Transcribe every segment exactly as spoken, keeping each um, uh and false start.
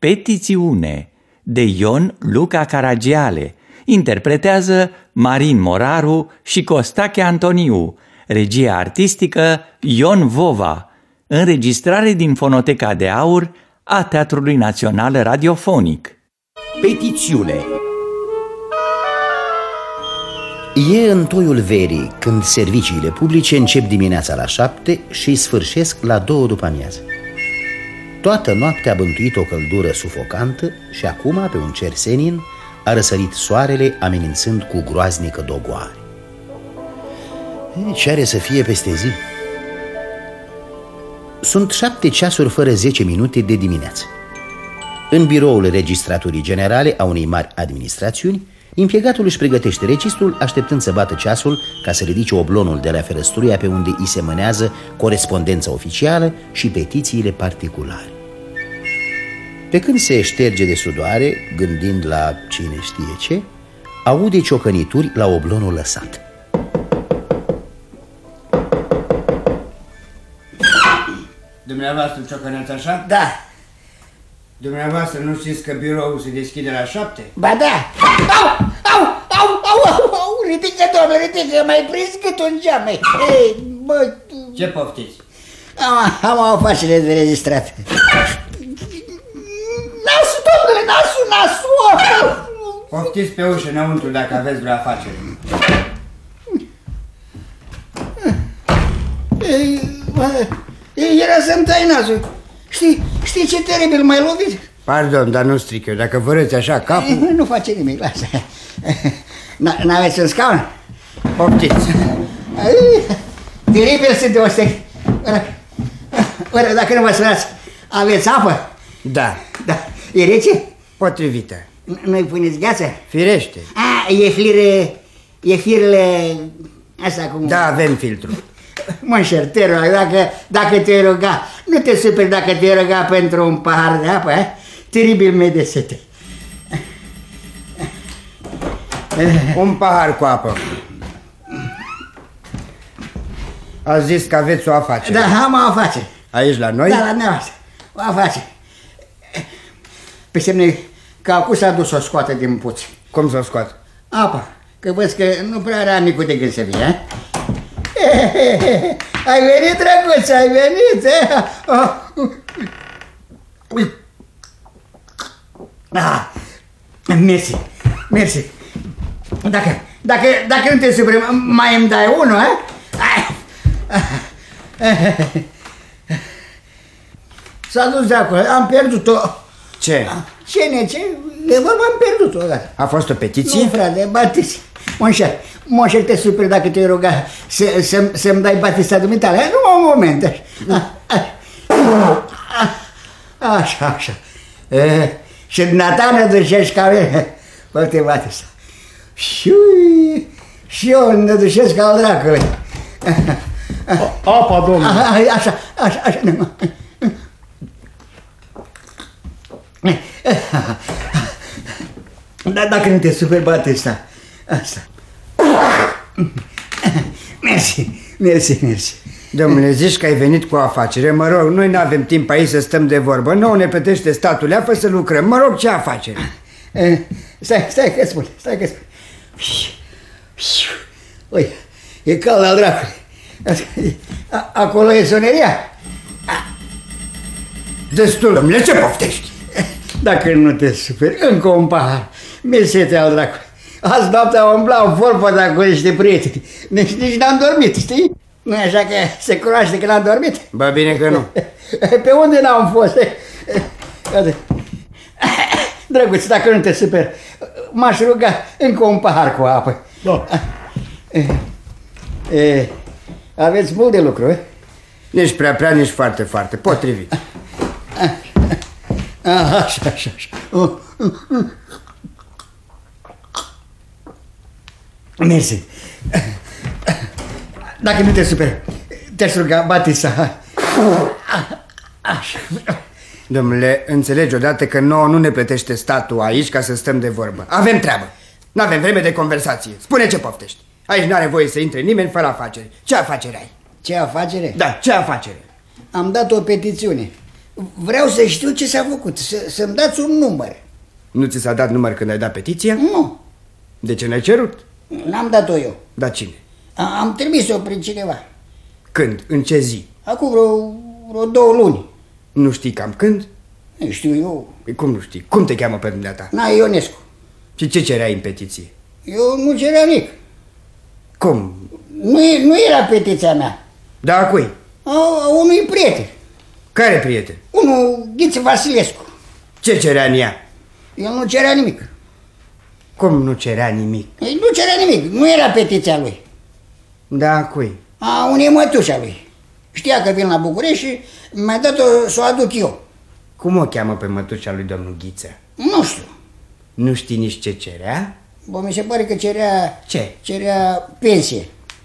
Petițiune de Ion Luca Caragiale. Interpretează Marin Moraru și Costache Antoniu. Regie artistică Ion Vova. Înregistrare din Fonoteca de Aur a Teatrului Național Radiofonic. Petițiune. E în toiul verii, când serviciile publice încep dimineața la șapte și sfârșesc la două după amiază. Toată noaptea a bântuit o căldură sufocantă și acum, pe un cer senin, a răsărit soarele, amenințând cu groaznică dogoare. Ce are să fie peste zi? Sunt șapte ceasuri fără zece minute de dimineață. În biroul registraturii generale a unei mari administrațiuni, impiegatul își pregătește registrul, așteptând să bată ceasul ca să ridice oblonul de la ferăstruia pe unde îi se mânează corespondența oficială și petițiile particulare. Pe când se șterge de sudoare, gândind la cine știe ce, aude ciocănituri la oblonul lăsat. Dumneavoastră ciocăneați așa? Da. Dumneavoastră nu știți că biroul se deschide la șapte? Ba da. Au, au, au, au, au, au, ridică, doamne, ridică, mai prins cât un geam. Ei, bă... Ce poftiți? Am, am o afacere de registrat. Nasul, domnule, nasul, nasul! Poftiți pe ușă înăuntru dacă aveți vreo afacere. Ei, bă, era să-mi tai nasul. Știi, știi ce teribil m-ai lovit? Pardon, dar nu stric eu, dacă vă răți așa capul... Nu face nimic, lasă. N-aveți un scaun? Poftiți. Teribil sunt de ostechi. Oare, dacă nu vă sunați, aveți apă? Da. Da. E rece? Potrivită. Nu-i puneți gheață? Firește. A, e flire... E firele... Asta cum... Da, avem filtru. Mănșer, te rog, dacă, dacă te ruga, nu te superi dacă te ruga pentru un pahar de apă, eh? Teribil mi-e de sete. Un pahar cu apă. Ați zis că aveți o afacere. Da, am o afacere. Aici la noi? Da, la nevoastră. O afacere. Pe semne că acum s-a dus o scoată din puț. Cum să o scoat? Apa, că văd că nu prea are amicul de gând să fie, eh? Ai venit, drăguț, ai venit, eh? Ah, mersi, mersi. Dacă, dacă, dacă nu te superi, mai îmi dai unul, eh? S-a dus de acolo, am pierdut-o. Ce? Ce, ne, ce? E vorba, am pierdut-o, gata. A fost o petiție? Nu, frate, Batista. Monșer, Monșer, te superi dacă te ruga să, să, să-mi dai Batista dumitale. Nu, un moment. Așa, așa. așa. E, și dumneata ne ducești ca mine. Bă-te, Batista. Și, și eu ne ducesc ca al dracului. Apa, domnule. Așa, așa, așa. Dar dacă nu te superi, Batista. Asta. Mersi, mersi, mersi. Domnule, zici că ai venit cu o afacere. Mă rog, noi nu avem timp aici să stăm de vorbă. Nouă ne plătește statul, leafă să lucrăm. Mă rog, ce afacere? Stai, stai că spun, stai că spun. Ui, e cald al dracului. Acolo e soneria. Destul, domnule, ce poftești? Dacă nu te superi, încă un pahar. Mi-e sete al dracului. Azi noaptea umblau vorbă de acolo niște prieteni. Nici, nici n-am dormit, știi? Nu e așa că se cunoaște că n-am dormit? Bă, bine că nu. Pe unde n-am fost? Drăguț, dacă nu te superi, m-aș ruga încă un pahar cu apă. Da. Aveți mult de lucru, eh? Nici prea prea, nici foarte, foarte. Potrivit. Așa, așa, așa. Mersi. Dacă nu te superi, te-aș ruga, Batista. Așa. Domnule, înțelegi odată că nouă nu ne plătește statul aici ca să stăm de vorbă. Avem treabă. N-avem vreme de conversație. Spune ce poftești. Aici n-are voie să intre nimeni fără afacere. Ce afacere ai? Ce afacere? Da, ce afacere? Am dat o petițiune vreau să știu ce s-a făcut, să-mi dați un număr. Nu ți s-a dat număr când ai dat petiția? Nu. De ce n-ai cerut? N-am dat-o eu. Da cine? A, am trimis-o prin cineva. Când? În ce zi? Acum vreo, vreo două luni. Nu știi cam când? Nu știu eu. Păi cum nu știi? Cum te cheamă pe dumneata? Na, Ionescu. Și ce cereai în petiție? Eu nu cerea nimic. Cum? Nu, e, nu era petiția mea. Da, a cui? A, a unui prieten. Care prieten? Unul, Ghiță Vasilescu. Ce cerea în ea? El nu cerea nimic. Cum nu cerea nimic? Ei, nu cerea nimic. Nu era petiția lui. Da, a cui? A unei mătuși a lui. Știa că vin la București și mi-a dat-o să o aduc eu. Cum o cheamă pe mătușa lui domnul Ghiță? Nu știu. Nu știi nici ce cerea? Bă, mi se pare că cerea... Ce? Cerea pensie.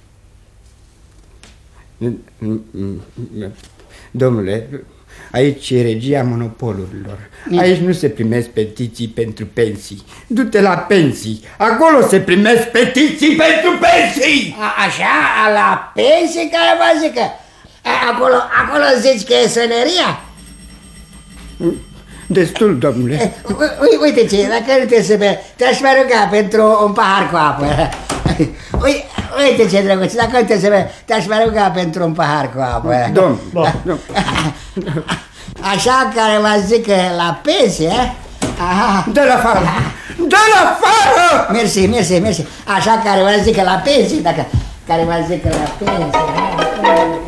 Domnule, aici e regia monopolurilor. Aici nu se primesc petiții pentru pensii. Du-te la pensii. Acolo se primesc petiții pentru pensii. A, așa? La pensie? Care vă zică? A, acolo, acolo zici că e sănăria? Destul, domnule. U uite ce, dacă nu te să te-aș mai ruga pentru un pahar cu apă. Uite ce drăguț, dacă nu te să te-aș mai ruga pentru un pahar cu apă. Domn, așa care vă zic la pensie, dă-l afară! Dă-l afară! Mersi, mersi, mersi. Așa care vă zic la pensie, dacă care vă zic la pensie.